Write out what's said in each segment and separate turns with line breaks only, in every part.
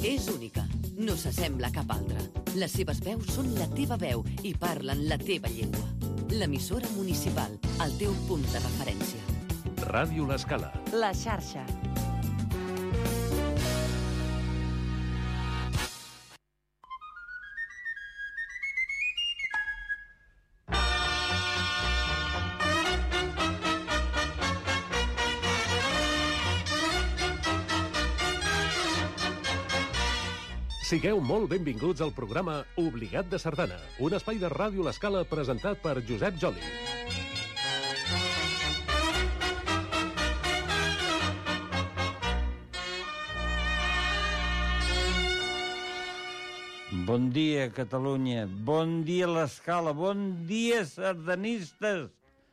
És única, no s'assembla a cap altra. Les seves veus són la teva veu i parlen la teva llengua. L'emissora municipal, el teu punt de referència.
Ràdio L'Escala.
La xarxa.
Sigueu molt benvinguts al programa Obligat de Sardana, un espai de Ràdio L'Escala presentat per Josep Joli.
Bon dia, Catalunya. Bon dia, L'Escala. Bon dia, sardanistes.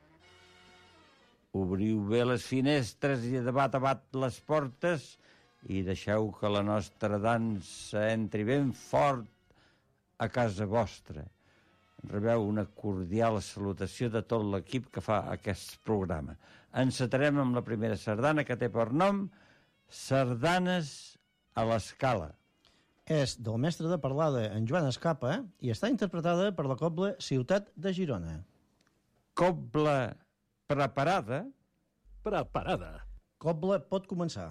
Obriu bé les finestres i de bat a bat les portes i deixeu que la nostra dansa entri ben fort a casa vostra. Rebeu una cordial salutació de tot l'equip que fa aquest programa. Encetarem amb la primera sardana, que té per nom Sardanes a l'Escala.
És del mestre de parlada, en Joan Escapa, i està interpretada per la cobla Ciutat de Girona.
Cobla preparada?
Preparada.
Cobla pot començar.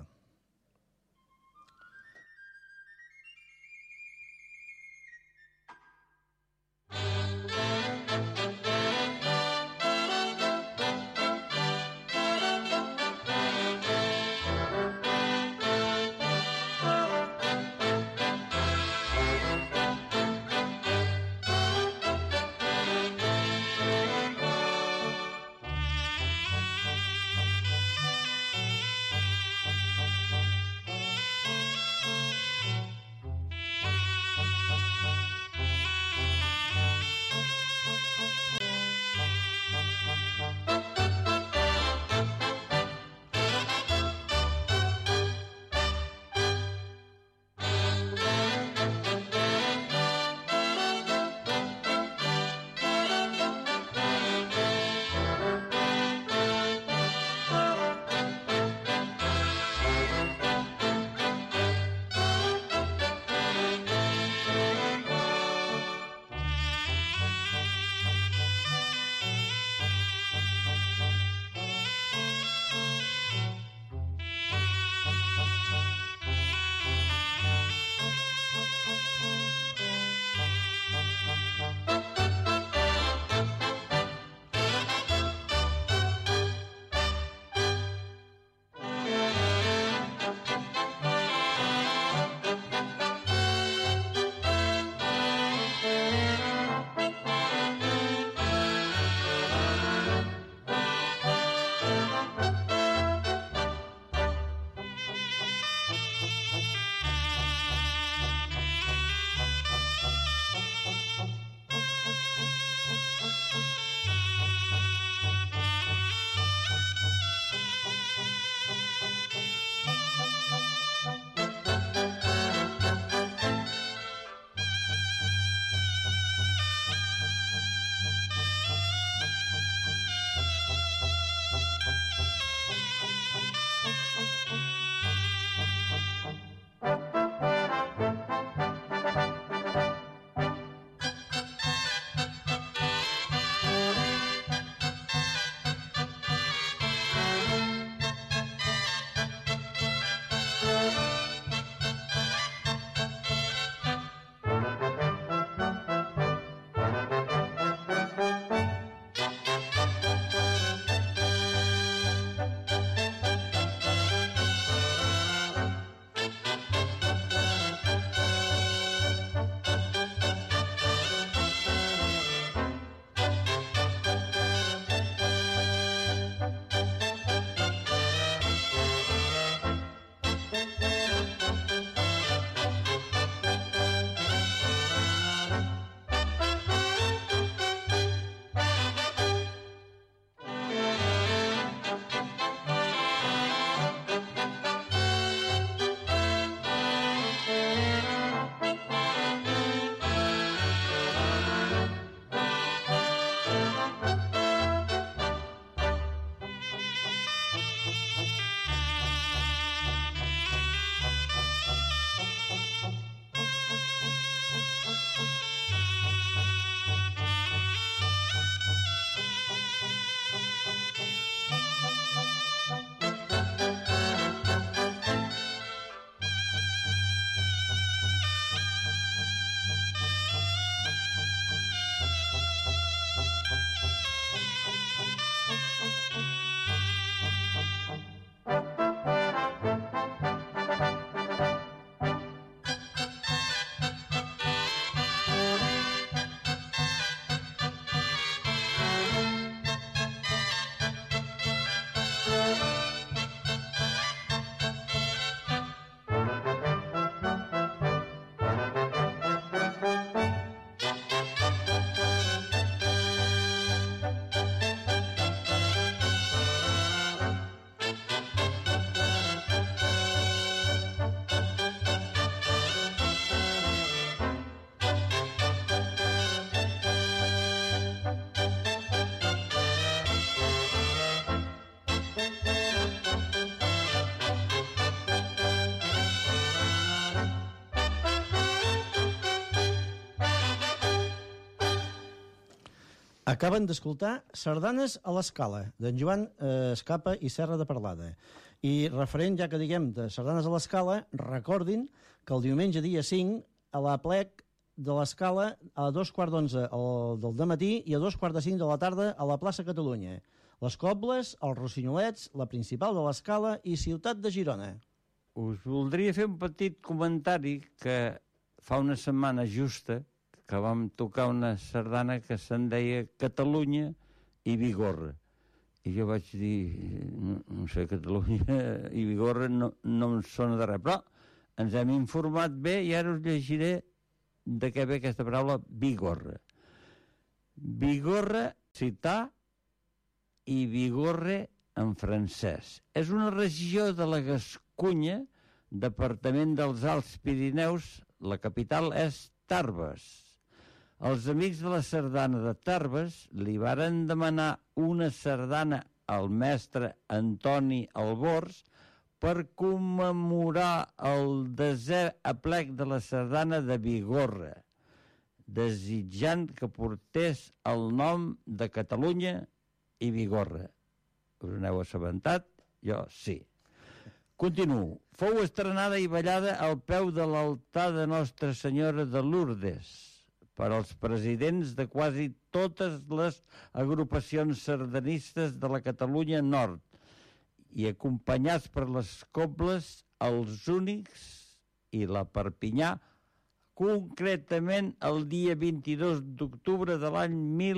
Acaben d'escoltar Sardanes a l'Escala, d'en Joan Escapa i Serra de Parlada. I referent, ja que diguem, de Sardanes a l'Escala, recordin que el diumenge dia 5, a la plec de l'Escala, a 2:15 del dematí i a 2:45 de la tarda a la plaça Catalunya. Les Cobles, els Rossinyolets, la Principal de l'Escala i Ciutat de Girona.
Us voldria fer un petit comentari que fa una setmana justa que vam tocar una sardana que se'n deia Catalunya i Vigorra. I jo vaig dir, no sé, Catalunya i Vigorra no em sona de res, però ens hem informat bé i ara us llegiré de què ve aquesta paraula Vigorra. Vigorra, citar, i Vigorre en francès. És una regió de la Gascunya, departament dels Alts Pirineus. La capital és Tarbes. Els amics de la sardana de Tarbes li varen demanar una sardana al mestre Antoni Albors per commemorar el 10è aplec de la sardana de Vigorra, desitjant que portés el nom de Catalunya i Vigorra. Us n'heu assabentat? Jo sí. Continuo. Fou estrenada i ballada al peu de l'altar de Nostra Senyora de Lourdes per als presidents de quasi totes les agrupacions sardanistes de la Catalunya Nord i acompanyats per les cobles Els Únics i la Perpinyà, concretament el dia 22 d'octubre de l'any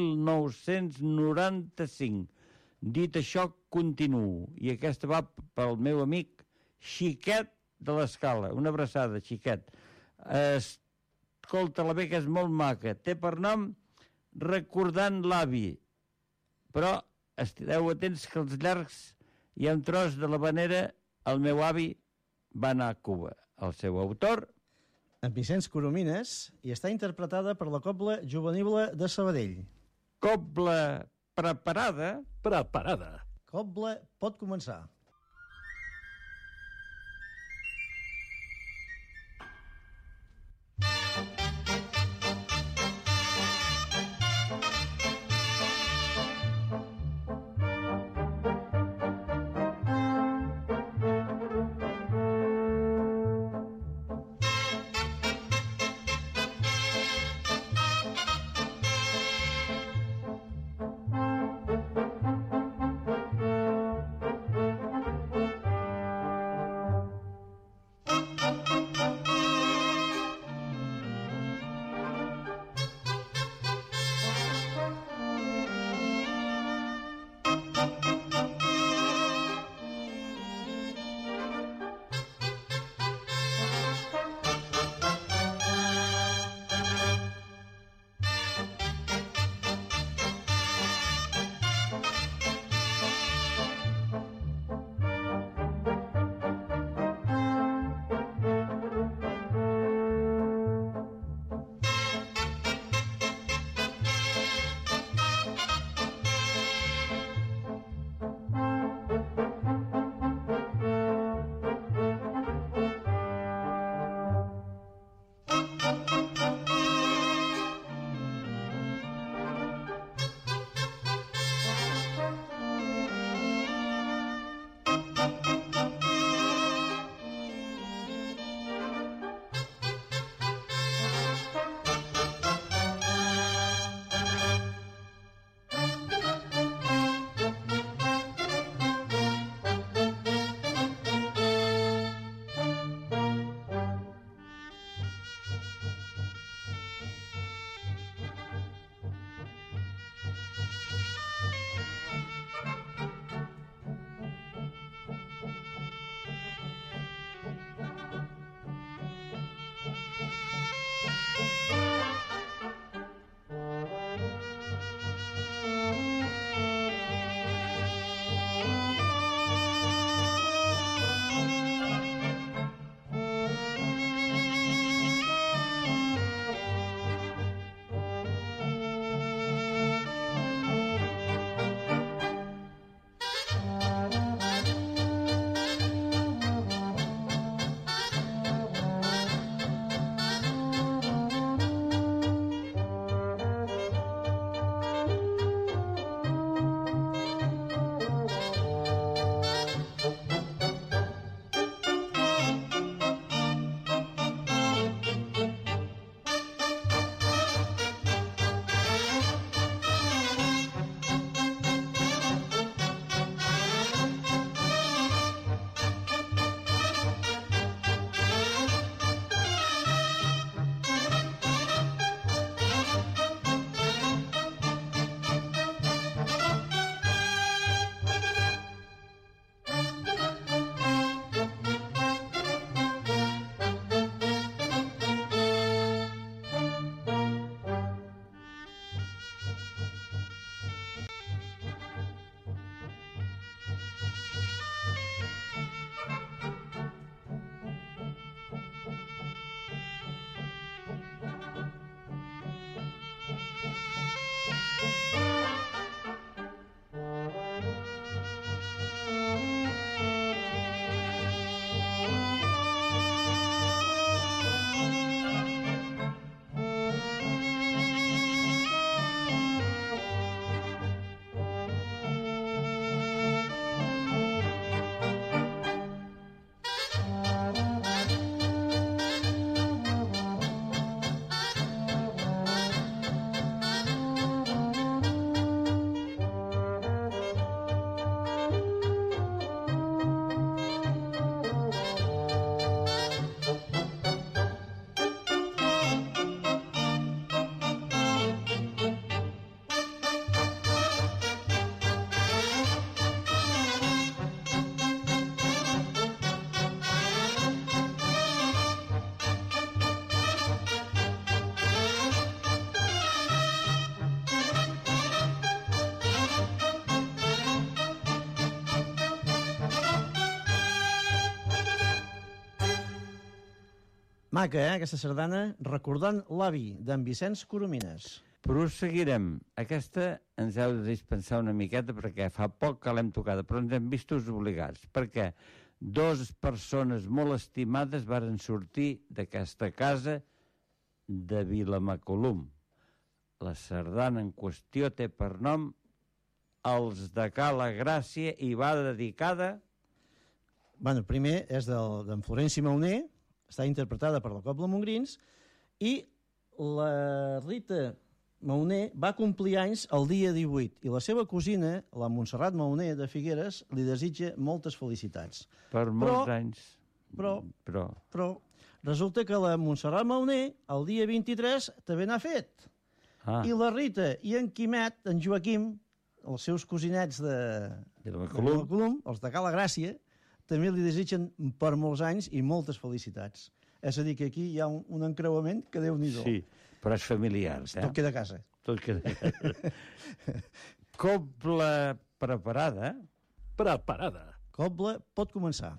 1995. Dit això, continuo. I aquesta va pel meu amic Xiquet de l'Escala. Una abraçada, Xiquet. Escolta-la bé, que és molt maca. Té per nom Recordant l'avi. Però estigueu atents que als llargs hi ha un tros de l'havanera El meu avi va anar a Cuba. El seu autor...
En Vicenç Coromines, i està interpretada per la Cobla Juvenil de Sabadell.
Cobla preparada.
Preparada.
Cobla pot començar. Maca, aquesta sardana, recordant l'avi d'en Vicenç Coromines.
Prosseguirem. Aquesta ens heu de dispensar una miqueta perquè fa poc que l'hem tocada, però ens hem vistos obligats, perquè dues persones molt estimades varen sortir d'aquesta casa de Vilamacolum. La sardana en qüestió té per nom Els de Cala Gràcia i va dedicada...
Bueno, primer és d'en Florenci Mauner, està interpretada per la Cobla Montgrins, i la Rita Mauner va complir anys el dia 18, i la seva cosina, la Montserrat Mauner de Figueres, li desitja moltes felicitats.
Per molts anys.
Però resulta que la Montserrat Mauner, el dia 23, també n'ha fet. I la Rita i en Quimet, en Joaquim, els seus cosinets de Vilamacolum, els de Cala Gràcia, també li desitgen per molts anys i moltes felicitats. És a dir, que aquí hi ha un encreuament que Déu-n'hi-do.
Sí, però és familiar.
Tot queda a casa.
Tot queda a casa. Cobla preparada.
Preparada.
Cobla pot començar.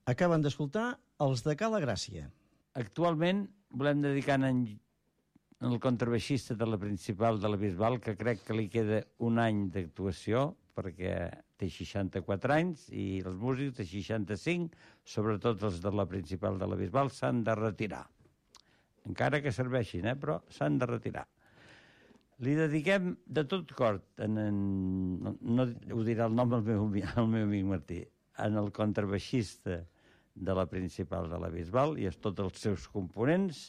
Acaben d'escoltar els de Cala Gràcia.
Actualment volem dedicar el contrabaixista de la Principal de la Bisbal, que crec que li queda un any d'actuació, perquè té 64 anys, i els músics de 65, sobretot els de la Principal de la Bisbal, s'han de retirar. Encara que serveixin, però s'han de retirar. Li dediquem de tot cor, no ho dirà el nom el meu amic Martí, en el contrabaixista de la Principal de la Bisbal i a tots els seus components,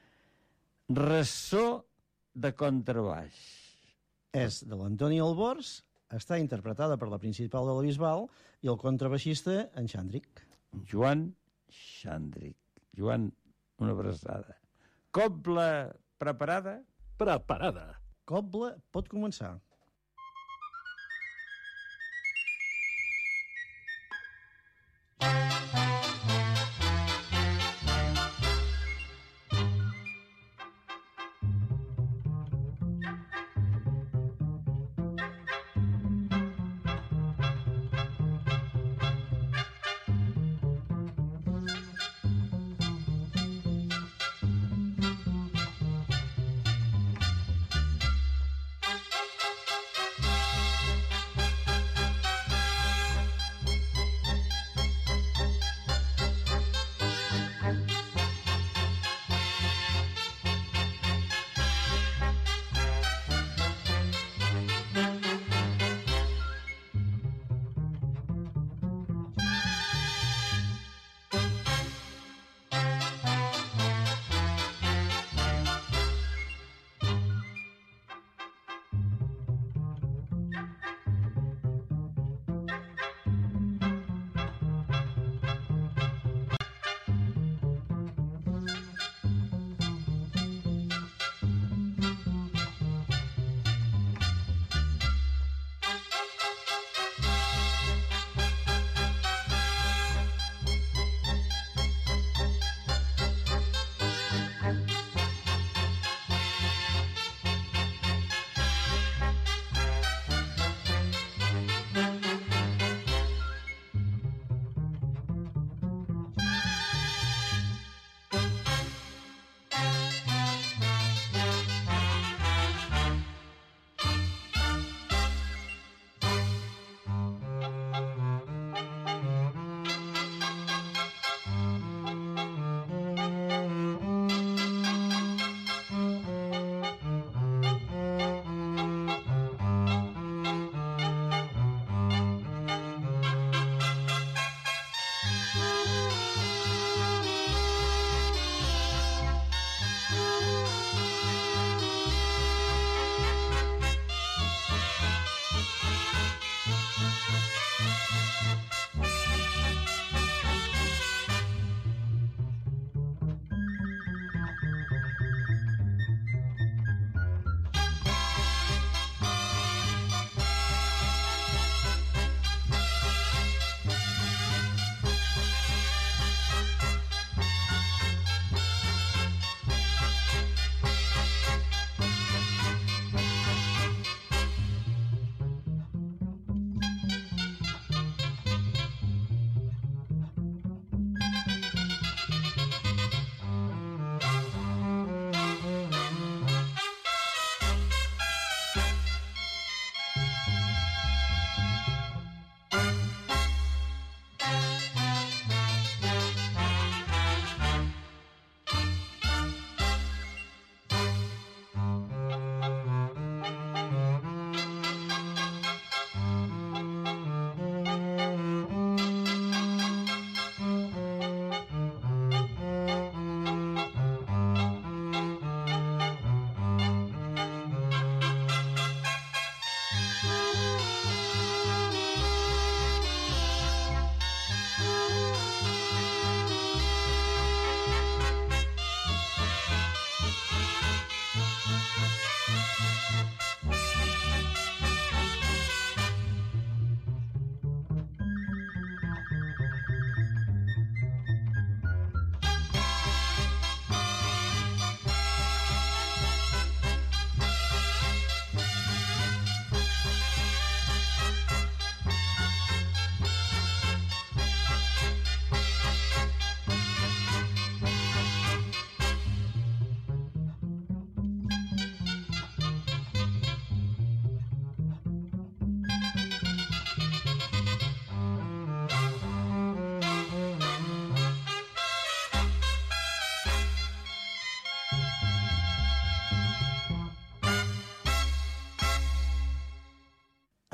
Ressò de contrabaix.
És de l'Antoni Albors, està interpretada per la Principal de la Bisbal i el contrabaixista, en Xàndric.
Joan Xàndric. Joan, una abraçada. Cobla preparada?
Preparada.
Cobla pot començar.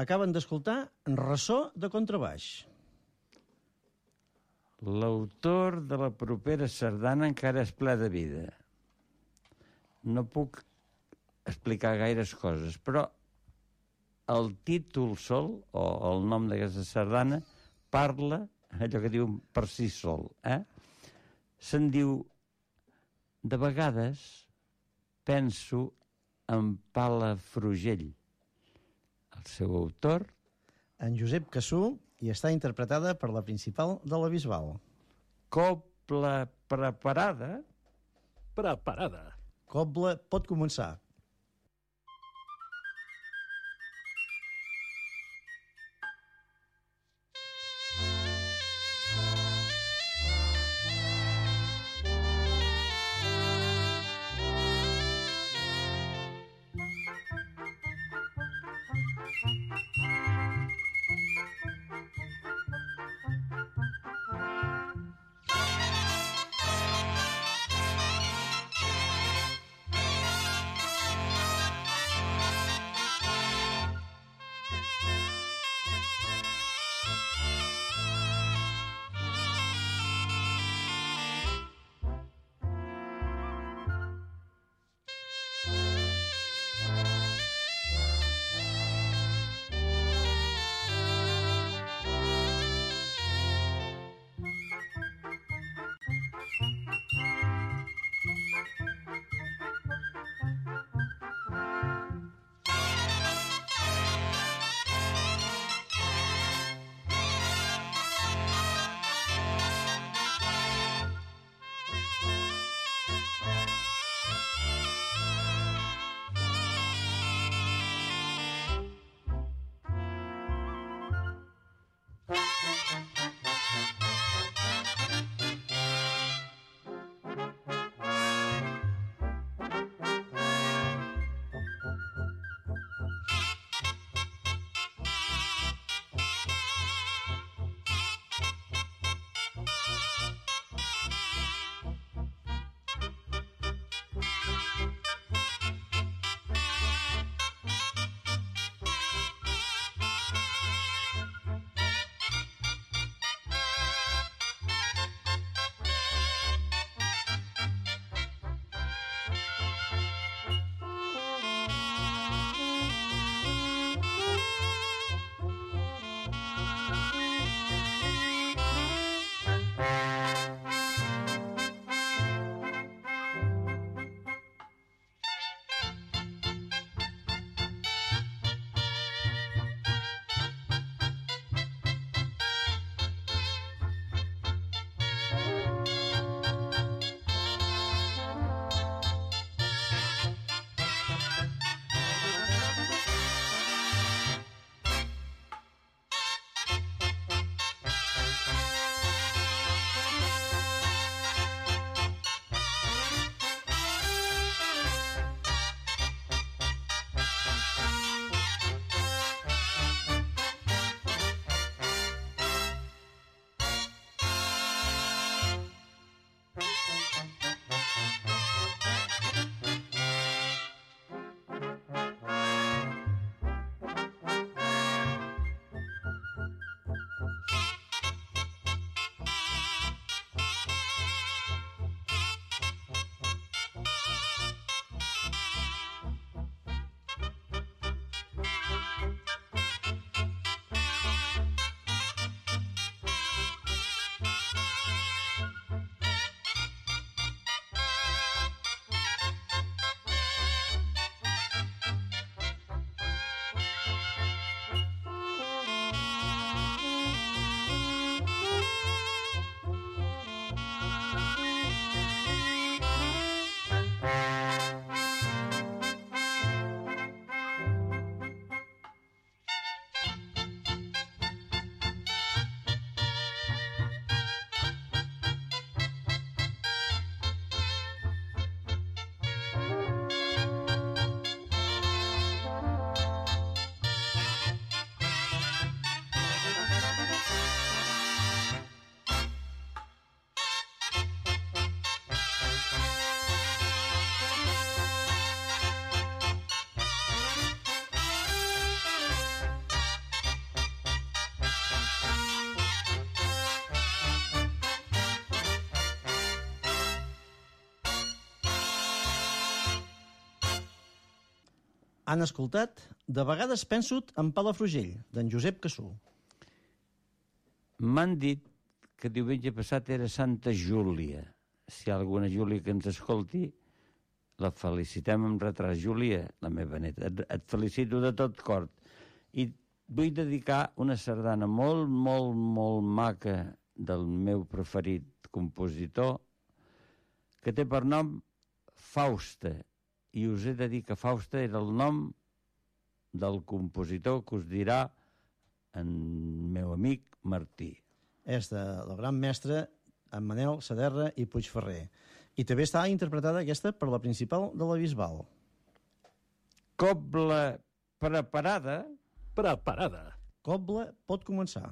acaben d'escoltar Ressò de contrabaix.
L'autor de la propera sardana encara és ple de vida. No puc explicar gaires coses, però el títol sol, o el nom d'aquesta sardana, parla, allò que diuen per si sol. Se'n diu, de vegades penso en Palafrugell. El seu autor,
En Josep Cassú, i està interpretada per la principal de la Bisbal.
cobla preparada.
Preparada.
Cobla pot començar. Han escoltat De vegades penso en Palafrugell, d'en Josep Cassú.
M'han dit que diumenge passat era Santa Júlia. Si hi ha alguna Júlia que ens escolti, la felicitem amb retras. Júlia, la meva neta, et felicito de tot cor. I vull dedicar una sardana molt, molt, molt maca del meu preferit compositor, que té per nom Fausta. I us he de dir que Fausta era el nom del compositor que us dirà en meu amic Martí.
És del gran mestre en Manel Saderra i Puigferrer. I també està interpretada aquesta per la principal de la Bisbal.
Cobla preparada.
Preparada.
Cobla pot començar.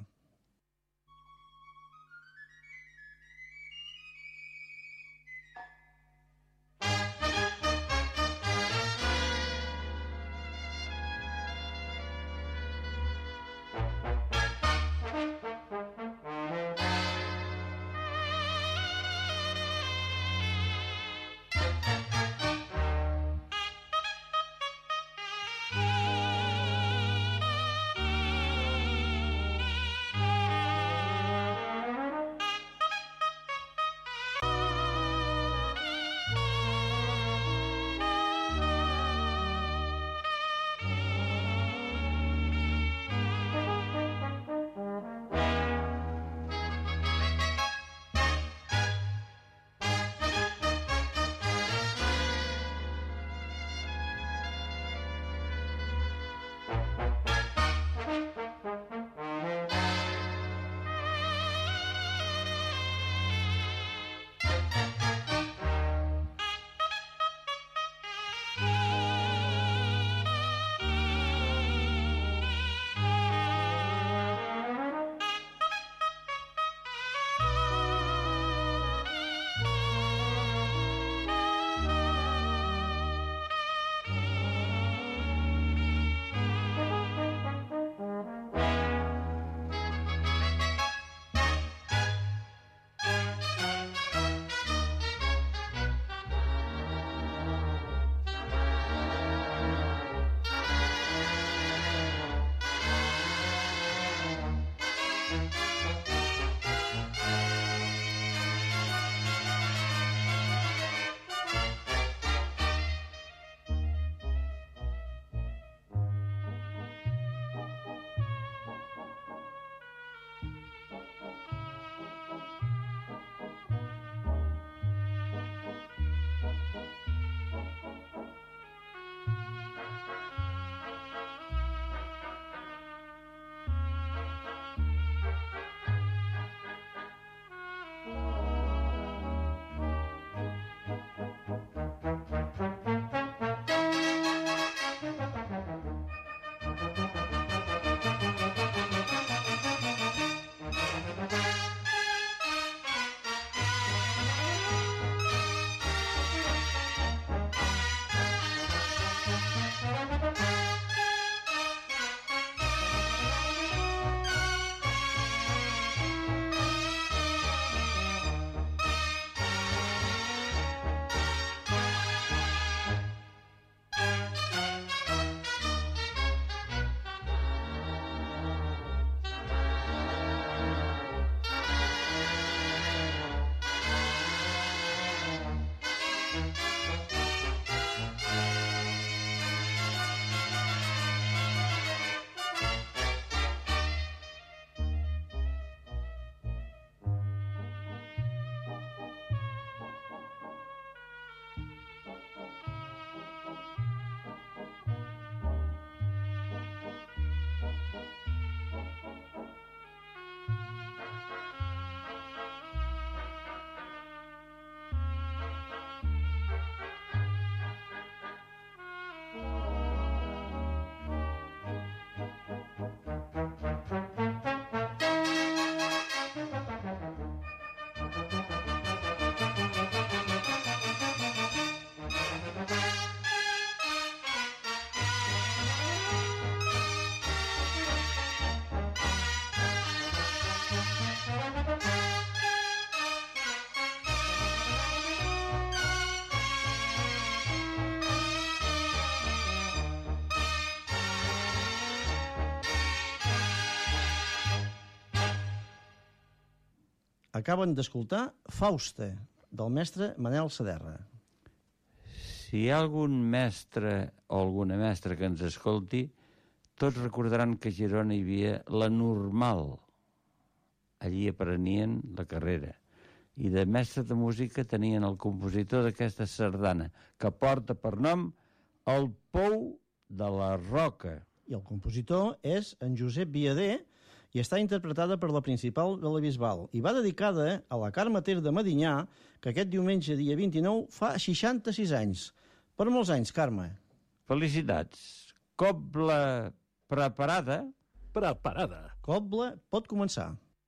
Acaben d'escoltar Fausta, del mestre Manel Saderra.
Si hi ha algun mestre o alguna mestra que ens escolti, tots recordaran que a Girona hi havia la Normal. Allí aprenien la carrera. I de mestre de música tenien el compositor d'aquesta sardana, que porta per nom el Pou de la Roca.
I el compositor és en Josep Viader i està interpretada per la Principal de la Bisbal. I va dedicada a la Carme Ter de Medinyà, que aquest diumenge, dia 29, fa 66 anys. Per molts anys, Carme.
Felicitats. Cobla preparada?
Preparada.
Cobla pot començar.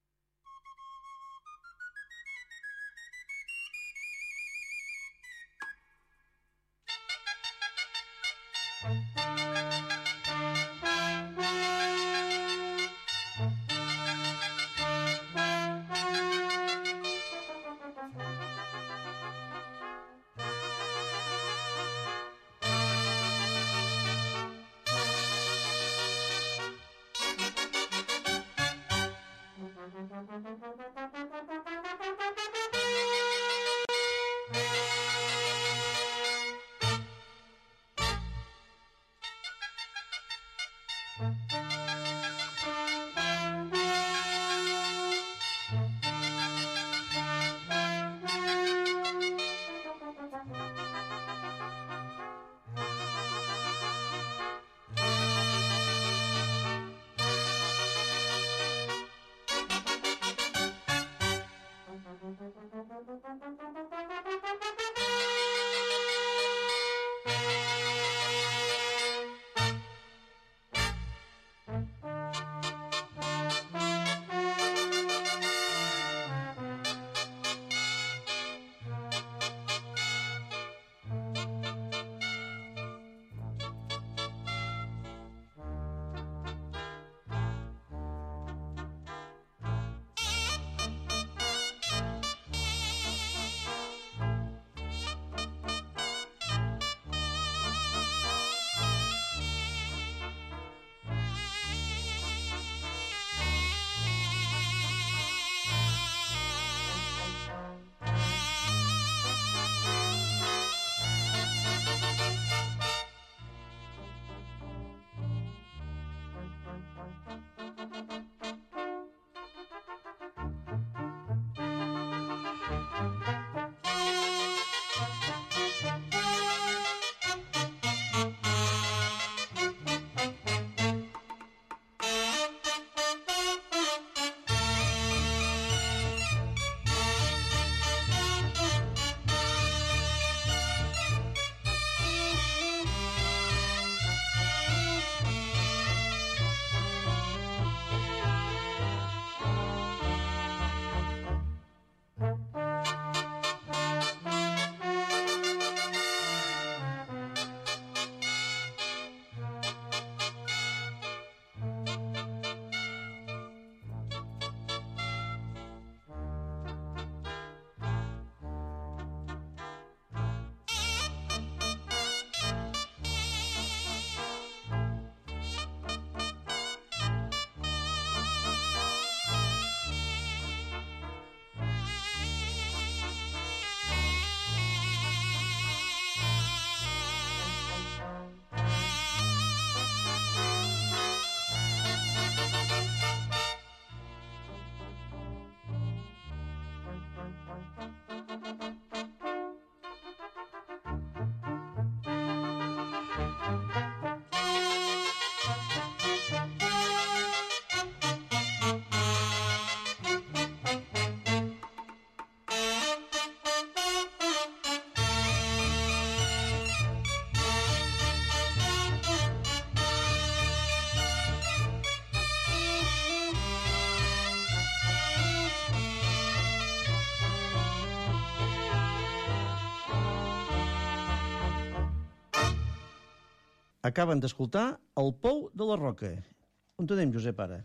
Acaben d'escoltar El Pou de la Roca. On anem, Josep, ara?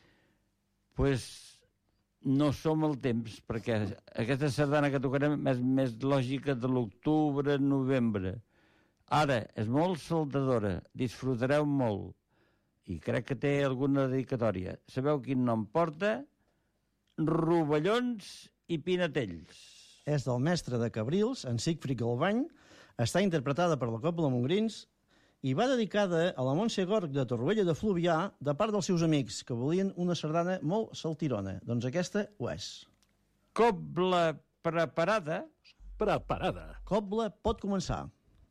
Pues no som el temps, perquè aquesta sardana que tocarem és més lògica de l'octubre, novembre. Ara, és molt saldadora, disfrutareu molt. I crec que té alguna dedicatòria. Sabeu quin nom porta? Rovellons i Pinetells.
És del mestre de Cabrils, en Sigfrid Galvany, està interpretada per la Cobla Montgrins i va dedicada a la Montse Gorg de Torroella de Fluvià de part dels seus amics, que volien una sardana molt saltirona. Doncs aquesta ho és.
Cobla preparada.
Preparada.
Cobla pot començar.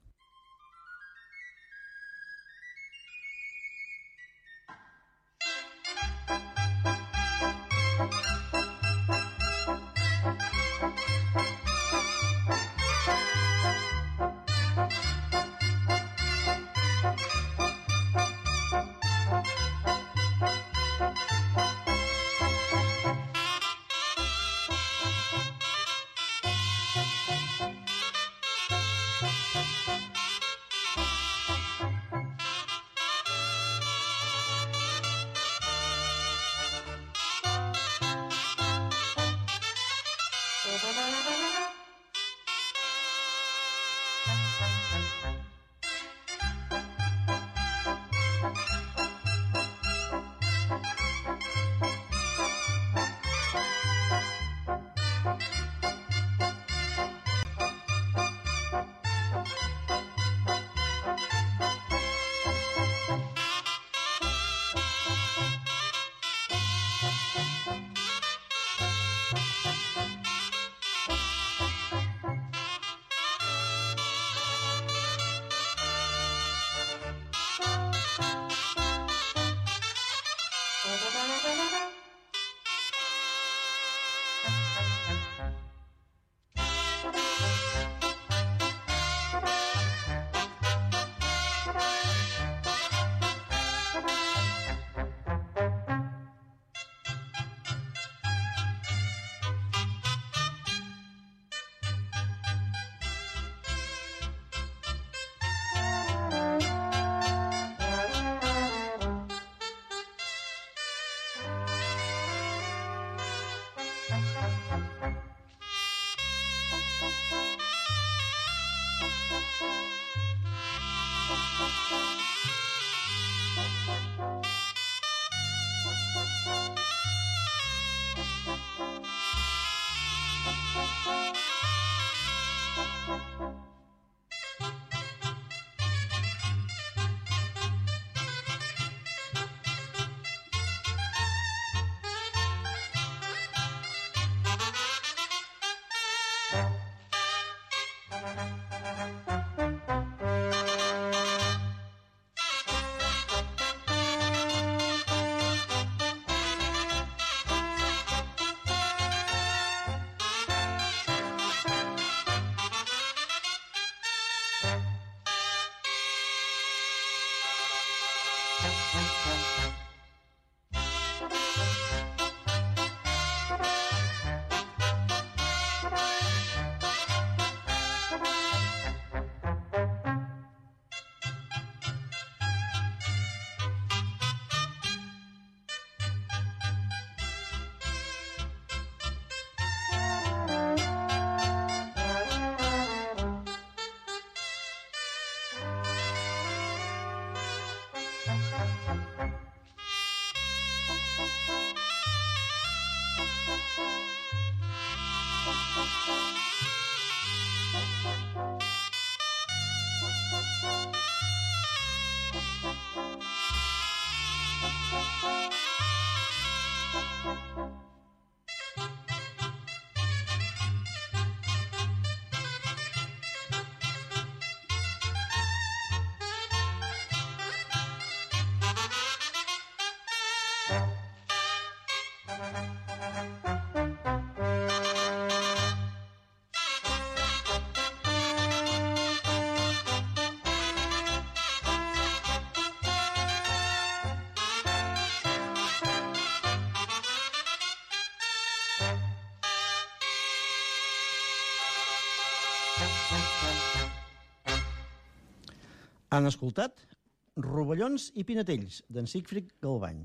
Han escoltat Rovellons i Pinetells, d'en Sigfrid Galvany.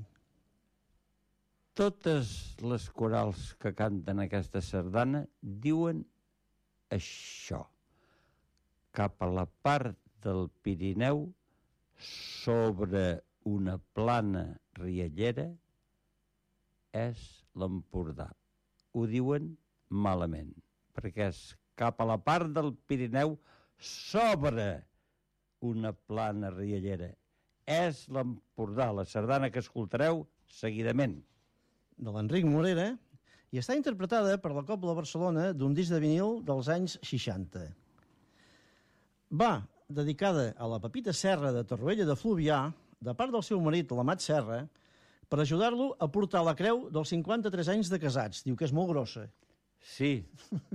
Totes les corals que canten aquesta sardana diuen això. Cap a la part del Pirineu, sobre una plana riallera, és l'Empordà. ho diuen malament, perquè és cap a la part del Pirineu s'obre una plana riallera. És l'Empordà, la sardana que escoltareu seguidament.
De l'Enric Morera, i està interpretada per la Cobla Barcelona d'un disc de vinil dels anys 60. Va dedicada a la Pepita Serra de Torroella de Fluvià, de part del seu marit, l'Amat Serra, per ajudar-lo a portar la creu dels 53 anys de casats. Diu que és molt grossa.
Sí,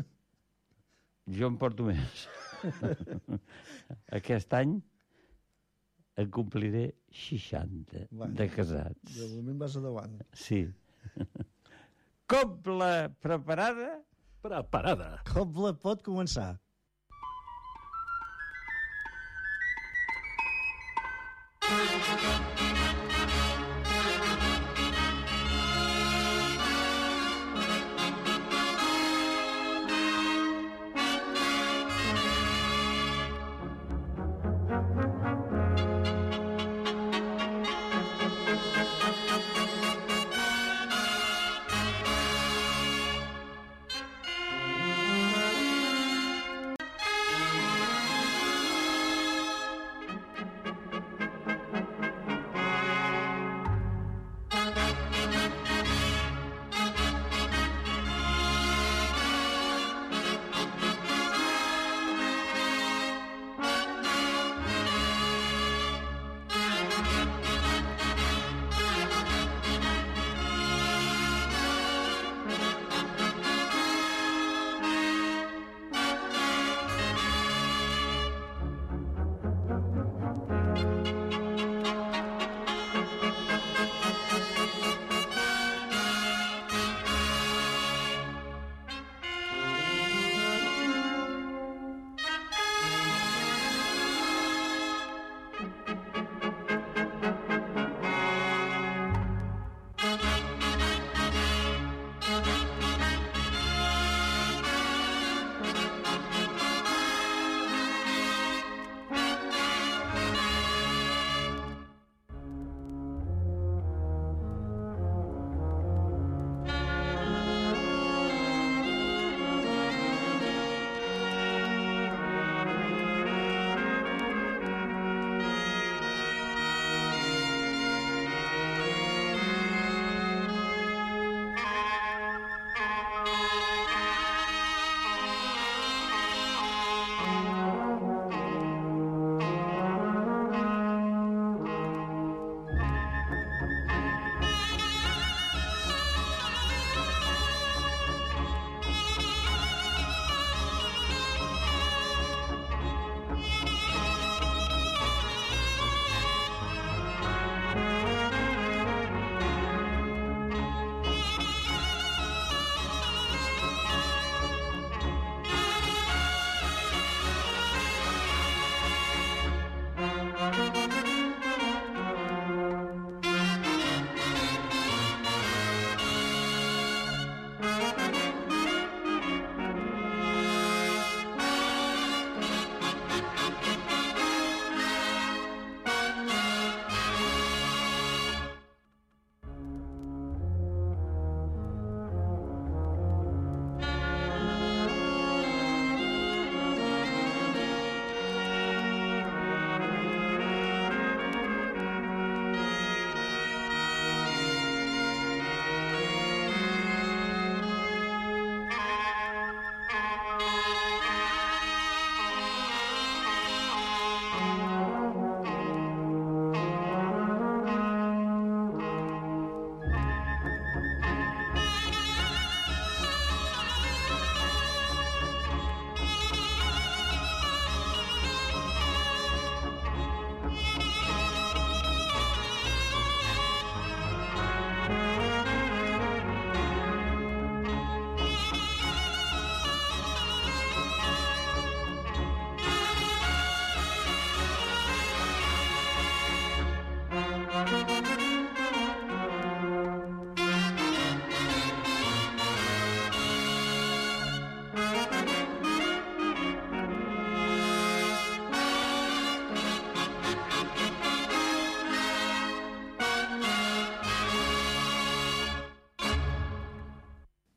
jo en porto més. Aquest any en compliré 60 de casats.
De moment vas endavant.
Sí. Cobla preparada?
Preparada.
Cobla pot començar.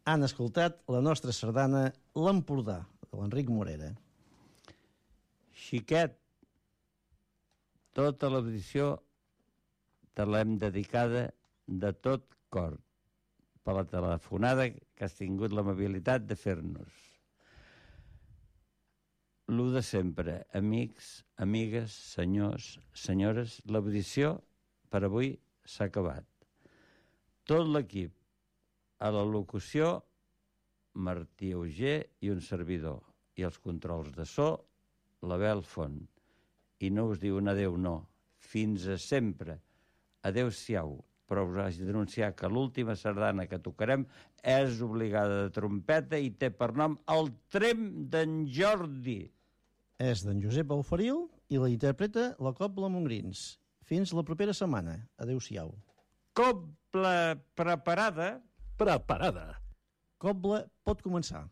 han escoltat la nostra sardana L'Empordà, de l'Enric Morera.
Xiquet, tota l'audició te l'hem dedicada de tot cor per la telefonada que has tingut l'amabilitat de fer-nos. Lo de sempre, amics, amigues, senyors, senyores, l'audició per avui s'ha acabat. Tot l'equip, a la locució, Martí Auger i un servidor, i els controls de so, l'Abel Font. I no us diu un adeu, no. Fins a sempre. Adeu-siau. Però us hagi d'anunciar que l'última sardana que tocarem és obligada de trompeta i té per nom El Trem d'en Jordi.
És d'en Josep Auferil i la interpreta la Cobla Montgrins. Fins la propera setmana. Adéu-siau.
Cobla preparada.
Preparada.
Cobla pot començar.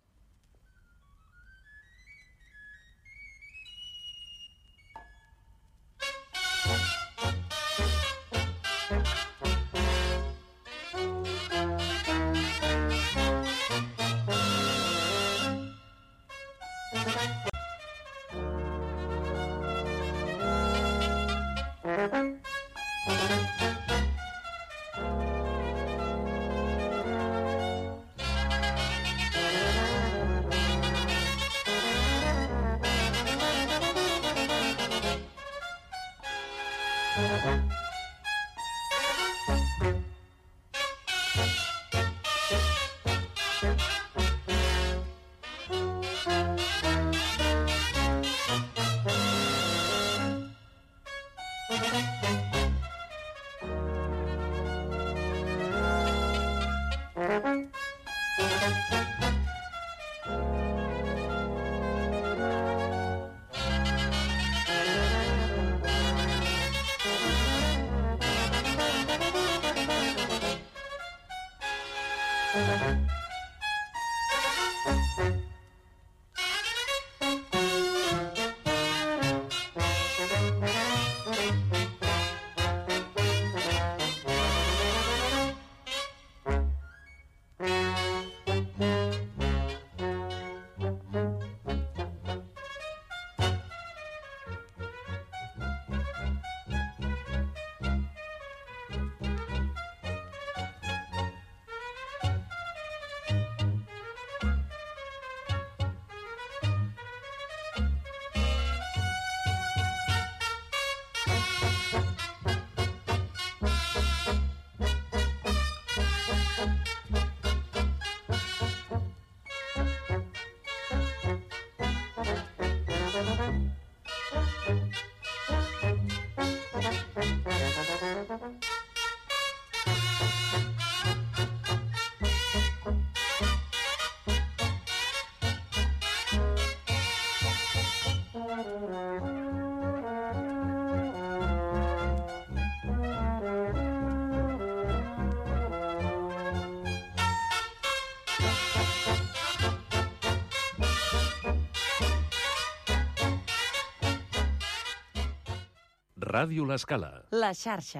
Ràdio L'Escala.
La xarxa.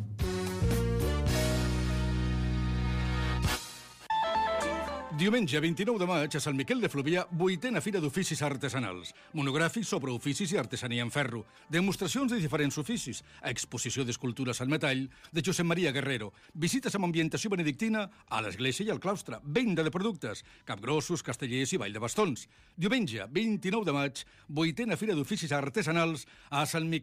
Diumenge 29 de maig a Sant Miquel de Fluvià, 8a Fira d'Oficis Artesanals. Monogràfics sobre oficis i artesania en ferro. Demostracions de diferents oficis. Exposició d'escultures al metall de Josep Maria Guerrero. Visites amb ambientació benedictina a l'església i al claustre. Venda de productes. Capgrossos, castellers i ball de bastons. Diumenge 29 de maig, 8a Fira d'Oficis Artesanals a Sant Miquel